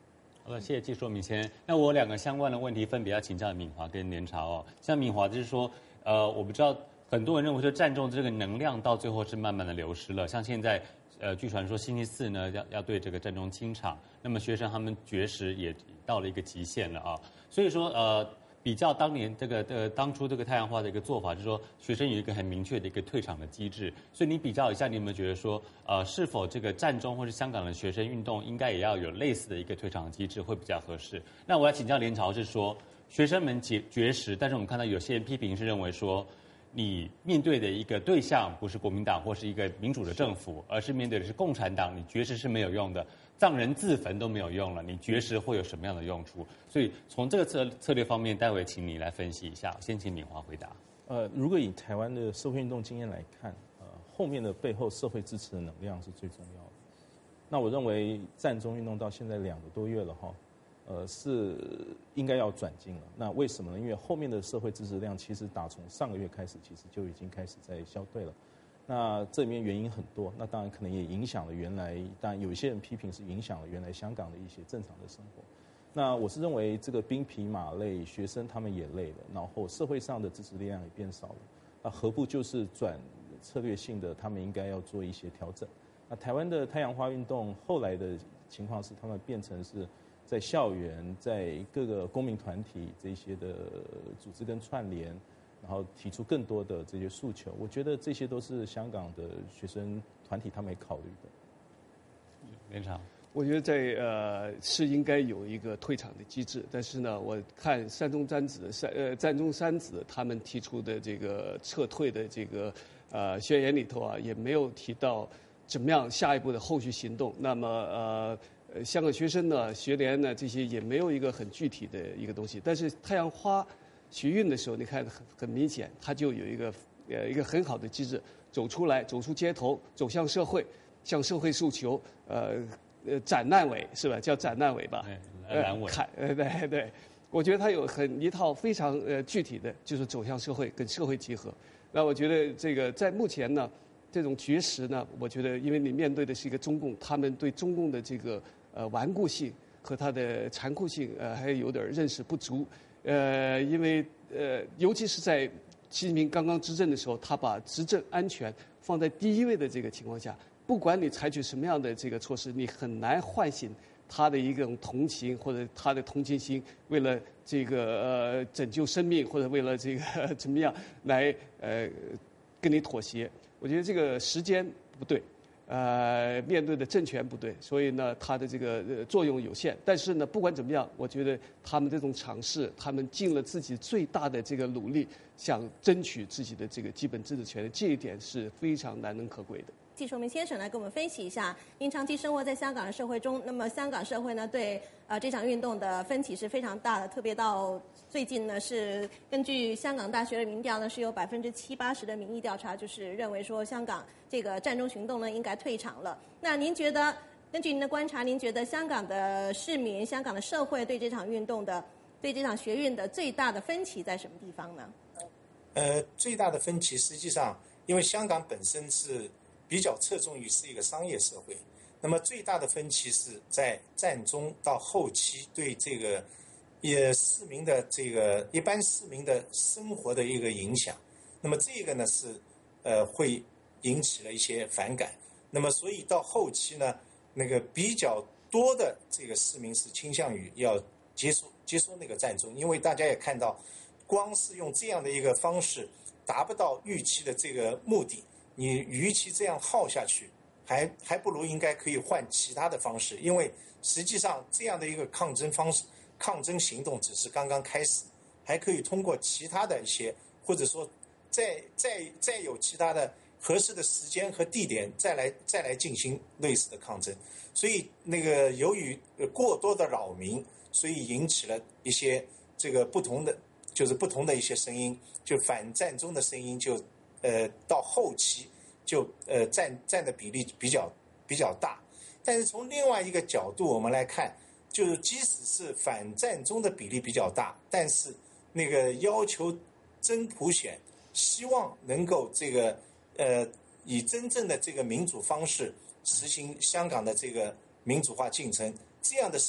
好的，谢谢季硕明先生。那我有两个相关的问题分别要请教敏华跟连潮哦。像敏华就是说，呃，我不知道很多人认为说战中这个能量到最后是慢慢的流失了，像现在。呃，据传说星期四呢要要对这个战中清场，那么学生他们绝食也到了一个极限了啊。所以说呃，比较当年这个呃当初这个太阳花的一个做法，就是说学生有一个很明确的一个退场的机制。所以你比较一下，你有没有觉得说呃，是否这个战中或是香港的学生运动应该也要有类似的一个退场的机制会比较合适？那我要请教连潮是说，学生们绝绝食，但是我们看到有些人批评是认为说。你面对的一个对象不是国民党或是一个民主的政府，而是面对的是共产党，你绝食是没有用的，藏人自焚都没有用了，你绝食会有什么样的用处？所以从这个策策略方面，待会请你来分析一下。先请敏华回答。 呃，如果以台湾的社会运动经验来看，呃，后面的背后社会支持的能量是最重要的。那我认为战中运动到现在两个多月了哈。呃，是应该要转进了。那为什么呢？因为后面的社会支持量其实打从上个月开始，其实就已经开始在消退了。那这里面原因很多，那当然可能也影响了原来，当然有一些人批评是影响了原来香港的一些正常的生活。那我是认为这个兵疲马累，学生他们也累了，然后社会上的支持力量也变少了。那何不就是转策略性的，他们应该要做一些调整。那台湾的太阳花运动后来的情况是，他们变成是。在校园，在各个公民团体这些的组织跟串联，然后提出更多的这些诉求，我觉得这些都是香港的学生团体他们也考虑的。 连长， 我觉得在呃是应该有一个退场的机制，但是呢，我看山中三子山呃战中三子他们提出的这个撤退的这个呃宣言里头啊，也没有提到怎么样下一步的后续行动。那么呃。呃，香港学生呢、学联呢，这些也没有一个很具体的一个东西。但是太阳花学运的时候，你看很很明显，它就有一个呃一个很好的机制，走出来，走出街头，走向社会，向社会诉求，呃呃斩烂尾是吧？叫斩烂尾吧？ 呃，烂尾。 砍呃对对，我觉得它有很一套非常呃具体的，就是走向社会，跟社会结合。那我觉得这个在目前呢，这种绝食呢，我觉得因为你面对的是一个中共，他们对中共的这个。呃，顽固性和它的残酷性，呃，还有点认识不足。呃，因为呃，尤其是在习近平刚刚执政的时候，他把执政安全放在第一位的这个情况下，不管你采取什么样的这个措施，你很难唤醒他的一种同情或者他的同情心，为了这个呃拯救生命或者为了这个怎么样来呃跟你妥协。我觉得这个时间不对。呃，面对的政权不对，所以呢，它的这个、呃、作用有限。但是呢，不管怎么样，我觉得他们这种尝试，他们尽了自己最大的这个努力，想争取自己的这个基本自治权利，这一点是非常难能可贵的。 季硕明先生来给我们分析一下，您长期生活在香港的社会中，那么香港社会呢对呃这场运动的分歧是非常大的，特别到最近呢是根据香港大学的民调呢是有百分之七八十的民意调查，就是认为说香港这个战中行动呢应该退场了。那您觉得，根据您的观察，您觉得香港的市民、香港的社会对这场运动的、对这场学运的最大的分歧在什么地方呢？ 呃，最大的分歧实际上，因为香港本身是比较侧重于是一个商业社会，那么最大的分歧是在战中到后期对这个也市民的这个一般市民的生活的一个影响，那么这个呢是呃会引起了一些反感，那么所以到后期呢，那个比较多的这个市民是倾向于要接受接受那个战中，因为大家也看到，光是用这样的一个方式达不到预期的这个目的。你与其这样耗下去，还还不如应该可以换其他的方式，因为实际上这样的一个抗争方式、抗争行动只是刚刚开始，还可以通过其他的一些，或者说再再再有其他的合适的时间和地点再来再来进行类似的抗争。所以那个由于过多的扰民，所以引起了一些这个不同的，就是不同的一些声音，就反战中的声音就。呃，到后期就呃占占的比例比较比较大，但是从另外一个角度我们来看，就是即使是反战中的比例比较大，但是那个要求真普选，希望能够这个呃以真正的这个民主方式实行香港的这个民主化进程，这样的声音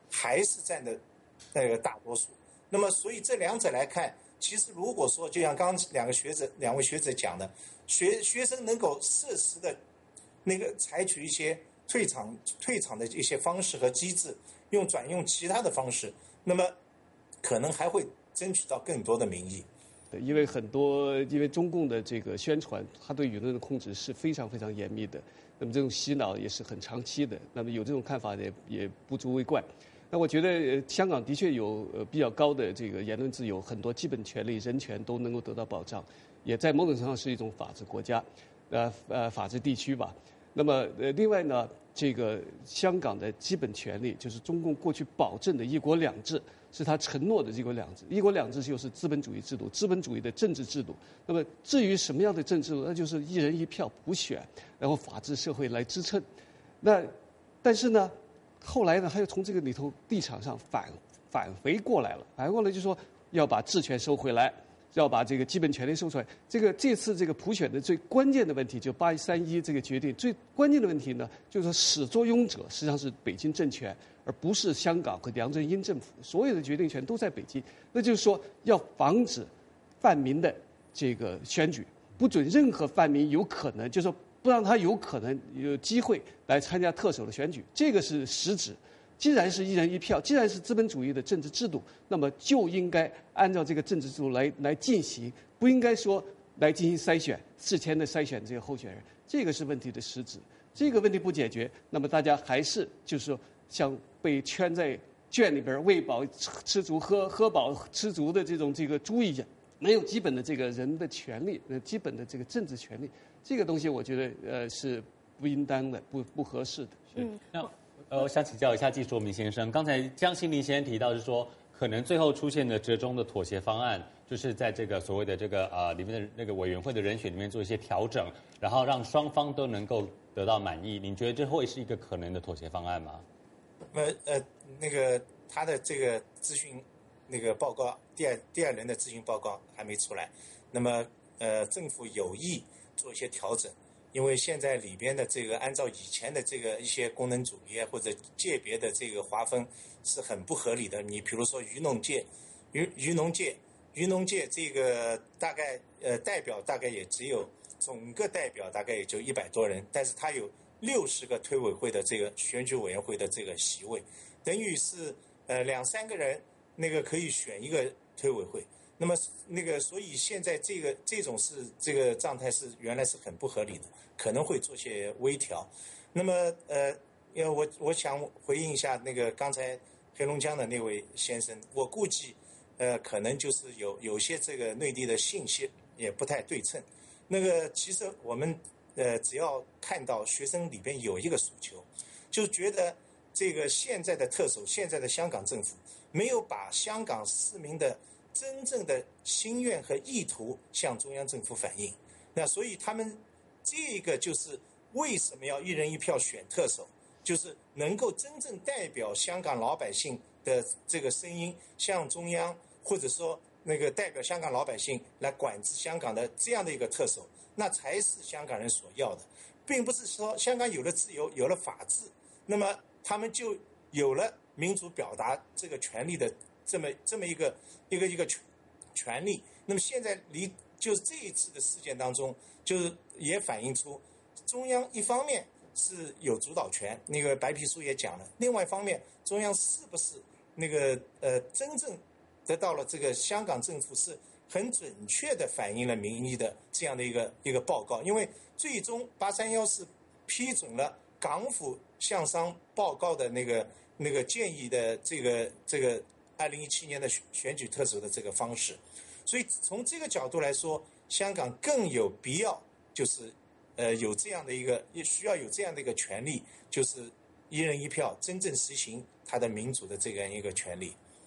还是占的那个大多数。那么，所以这两者来看，其实如果说就像刚刚两个学者、两位学者讲的，学学生能够适时的，那个采取一些退场、退场的一些方式和机制，用转用其他的方式，那么可能还会争取到更多的民意。 因为很多，因为中共的这个宣传，它对舆论的控制是非常非常严密的。那么这种洗脑也是很长期的。那么有这种看法也也不足为怪。那我觉得、呃、香港的确有呃比较高的这个言论自由，很多基本权利、人权都能够得到保障，也在某种程度上是一种法治国家，呃呃法治地区吧。那么呃另外呢，这个香港的基本权利就是中共过去保证的一国两制，是他承诺的一国两制。一国两制就是资本主义制度，资本主义的政治制度。那么至于什么样的政治制度，那就是一人一票普选，然后法治社会来支撑。那但是呢，后来呢，他又从这个里头立场上返返回过来了，返回过来就说要把治权收回来，要把这个基本权利收出来。这个这次这个普选的最关键的问题，就八三一这个决定最关键的问题呢，就是说始作俑者实际上是北京政权，而不是香港和梁振英政府。所有的决定权都在北京，那就是说要防止泛民的这个选举，不准任何泛民有可能，就是说不让他有可能有机会来参加特首的选举，这个是实质。既然是一人一票，既然是资本主义的政治制度，那么就应该按照这个政治制度来来进行，不应该说来进行筛选，事前的筛选这个候选人，这个是问题的实质。这个问题不解决，那么大家还是就是说像被圈在圈里边喂饱吃足、喝喝饱吃足的这种这个猪一样，没有基本的这个人的权利，呃，基本的这个政治权利，这个东西我觉得呃是不应当的，不不合适的。 嗯，那呃，我想请教一下季硕明先生，刚才江心林先生提到是说，可能最后出现的折中的妥协方案，就是在这个所谓的这个呃里面的那个委员会的人选里面做一些调整，然后让双方都能够得到满意。您觉得这会是一个可能的妥协方案吗？ 那么呃，那个他的这个咨询那个报告，第二第二轮的咨询报告还没出来。那么呃，政府有意做一些调整。因为现在里边的这个按照以前的这个一些功能组别或者界别的这个划分是很不合理的。你比如说渔农界，渔渔农界，渔农界这个大概呃代表大概也只有总个代表大概也就一百多人，但是他有六十个推委会的这个选举委员会的这个席位，等于是呃两三个人那个可以选一个推委会。那么那个，所以现在这个这种是这个状态是原来是很不合理的，可能会做些微调。那么呃，因为我我想回应一下那个刚才黑龙江的那位先生，我估计呃可能就是有有些这个内地的信息也不太对称。那个其实我们呃只要看到学生里边有一个诉求，就觉得这个现在的特首，现在的香港政府没有把香港市民的真正的心愿和意图向中央政府反映，那所以他们这个就是为什么要一人一票选特首，就是能够真正代表香港老百姓的这个声音向中央，或者说那个代表香港老百姓来管制香港的这样的一个特首，那才是香港人所要的，并不是说香港有了自由，有了法治，那么他们就有了民主表达这个权利的这么这么一个一个一个权权利。那么现在离就是这一次的事件当中，就是也反映出中央一方面是有主导权，那个白皮书也讲了，另外一方面中央是不是那个呃真正得到了这个香港政府是很准确的反映了民意的这样的一个一个报告。因为最终八三一是批准了港府向商报告的那个那个建议的这个这个二零一七年的选举特首的这个方式，所以从这个角度来说，香港更有必要就是呃有这样的一个也需要有这样的一个权利，就是一人一票真正实行它的民主的这样一个权利。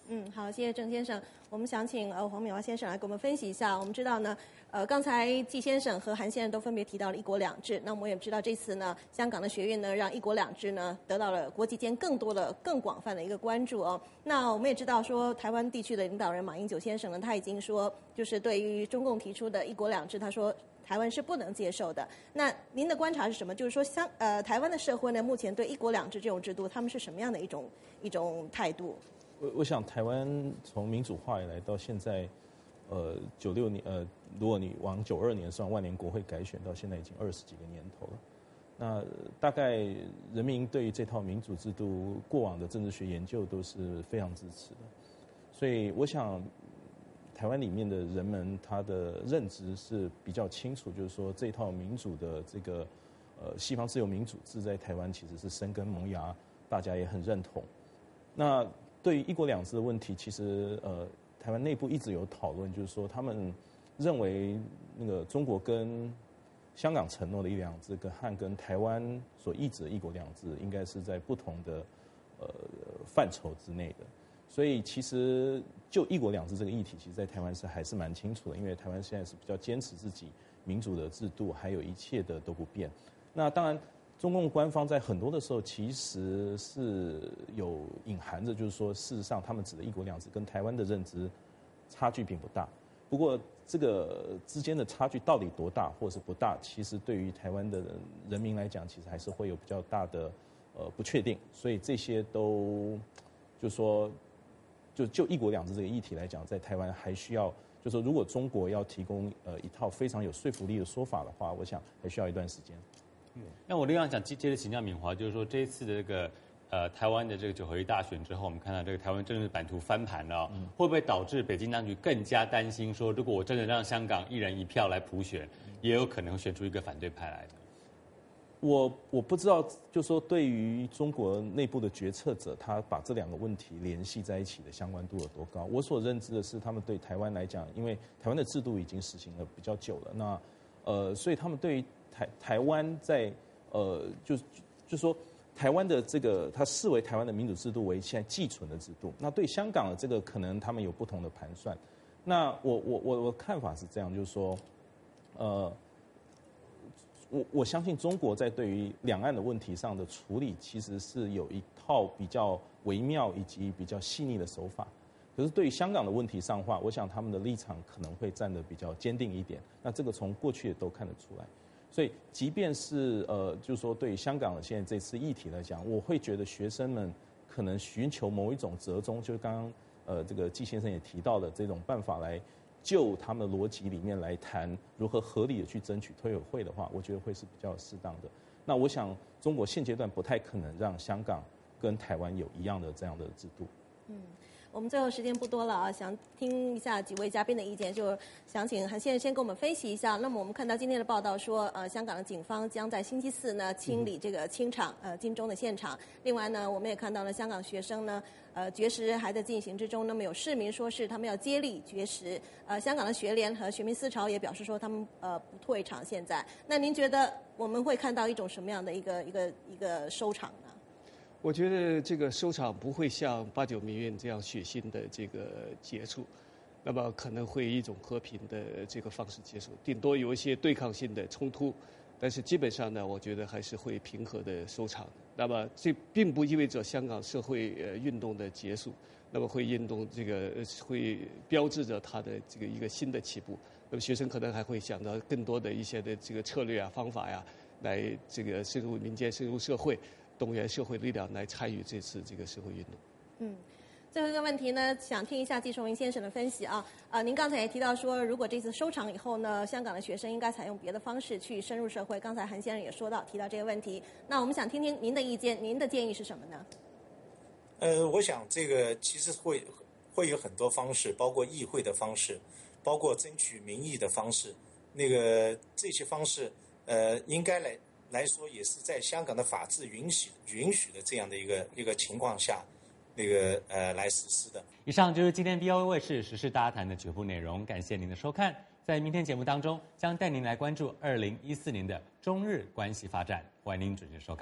嗯，好，谢谢郑先生。我们想请呃黄美华先生来给我们分析一下。我们知道呢，呃，刚才季先生和韩先生都分别提到了一国两制。那我们也知道这次呢，香港的学运呢，让一国两制呢得到了国际间更多的、更广泛的一个关注哦。那我们也知道说，台湾地区的领导人马英九先生呢，他已经说，就是对于中共提出的一国两制，他说台湾是不能接受的。那您的观察是什么？就是说，香呃台湾的社会呢，目前对一国两制这种制度，他们是什么样的一种一种态度？ 我我想台湾从民主化以来到现在，呃，九六年呃，如果你往九二年算万年国会改选，到现在已经二十几个年头了。那大概人民对于这套民主制度过往的政治学研究都是非常支持的，所以我想台湾里面的人们他的认知是比较清楚，就是说这套民主的这个呃西方自由民主制在台湾其实是生根萌芽，大家也很认同。那对于一国两制的问题，其实呃，台湾内部一直有讨论，就是说他们认为那个中国跟香港承诺的一国两制，跟和跟台湾所意指的一国两制，应该是在不同的呃范畴之内的。所以其实就一国两制这个议题，其实在台湾是还是蛮清楚的，因为台湾现在是比较坚持自己民主的制度，还有一切的都不变。那当然。中共官方在很多的时候其实是有隐含着，就是说，事实上他们指的一国两制跟台湾的认知差距并不大。不过，这个之间的差距到底多大，或是不大，其实对于台湾的人民来讲，其实还是会有比较大的呃不确定。所以这些都，就说，就就一国两制这个议题来讲，在台湾还需要，就说如果中国要提供呃一套非常有说服力的说法的话，我想还需要一段时间。 那我另外想接接着请教敏华，就是说这一次的这个呃台湾的这个九合一大选之后，我们看到这个台湾政治版图翻盘了、哦嗯，会不会导致北京当局更加担心说，如果我真的让香港一人一票来普选，也有可能选出一个反对派来的？ 我我不知道，就说对于中国内部的决策者，他把这两个问题联系在一起的相关度有多高？我所认知的是，他们对台湾来讲，因为台湾的制度已经实行了比较久了，那呃，所以他们对于台台湾在呃，就就说台湾的这个，他视为台湾的民主制度为现在既存的制度。那对香港的这个，可能他们有不同的盘算。那我我我我看法是这样，就是说，呃，我我相信中国在对于两岸的问题上的处理，其实是有一套比较微妙以及比较细腻的手法。可是对于香港的问题上的话，我想他们的立场可能会站得比较坚定一点。那这个从过去也都看得出来。所以，即便是呃，就是说对于香港的现在这次议题来讲，我会觉得学生们可能寻求某一种折中，就是刚刚呃这个季先生也提到的这种办法来就他们的逻辑里面来谈如何合理的去争取推委会的话，我觉得会是比较适当的。那我想中国现阶段不太可能让香港跟台湾有一样的这样的制度。 嗯。我们最后时间不多了啊，想听一下几位嘉宾的意见，就想请韩先生先给我们分析一下。那么我们看到今天的报道说，呃，香港的警方将在星期四呢清理这个清场，呃，金钟的现场。另外呢，我们也看到了香港学生呢，呃，绝食还在进行之中。那么有市民说是他们要接力绝食，呃，香港的学联和学民思潮也表示说他们呃不退场。现在，那您觉得我们会看到一种什么样的一个一个一个收场呢？ 我觉得这个收场不会像八九民运这样血腥的这个结束，那么可能会以一种和平的这个方式结束，顶多有一些对抗性的冲突，但是基本上呢，我觉得还是会平和的收场。那么这并不意味着香港社会呃运动的结束，那么会运动这个会标志着它的这个一个新的起步。那么学生可能还会想到更多的一些的这个策略啊、方法呀，来这个深入民间、深入社会。动员社会力量来参与这次这个社会运动。 嗯，最后一个问题呢，想听一下季寿云先生的分析啊。啊，您刚才也提到说，如果这次收场以后呢，香港的学生应该采用别的方式去深入社会。刚才韩先生也说到提到这个问题，那我们想听听您的意见，您的建议是什么呢？ 呃，我想这个其实会会有很多方式，包括议会的方式，包括争取民意的方式。那个这些方式，呃，应该来。来说也是在香港的法治允许允许的这样的一个一个情况下，那个呃来实施的。 以上就是今天 V O A 卫视时事大家谈的全部内容，感谢您的收看。在明天节目当中，将带您来关注二零一四年的中日关系发展，欢迎您准时收看。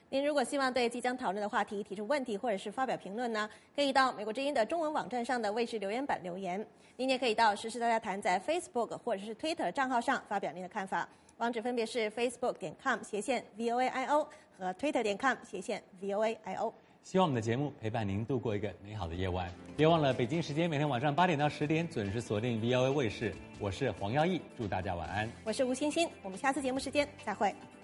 您如果希望对即将讨论的话题提出问题或者是发表评论呢，可以到美国之音的中文网站上的卫视留言板留言。您也可以到时事大家谈在 Facebook 或者是 Twitter 账号上发表您的看法。网址分别是 facebook 点 com 斜线 V O A I O 和 Twitter 点 com 斜线 V O A I O。 希望我们的节目陪伴您度过一个美好的夜晚。别忘了北京时间每天晚上八点到十点准时锁定 V O A 卫视。我是黄耀义，祝大家晚安。 我是吴欣欣，我们下次节目时间再会。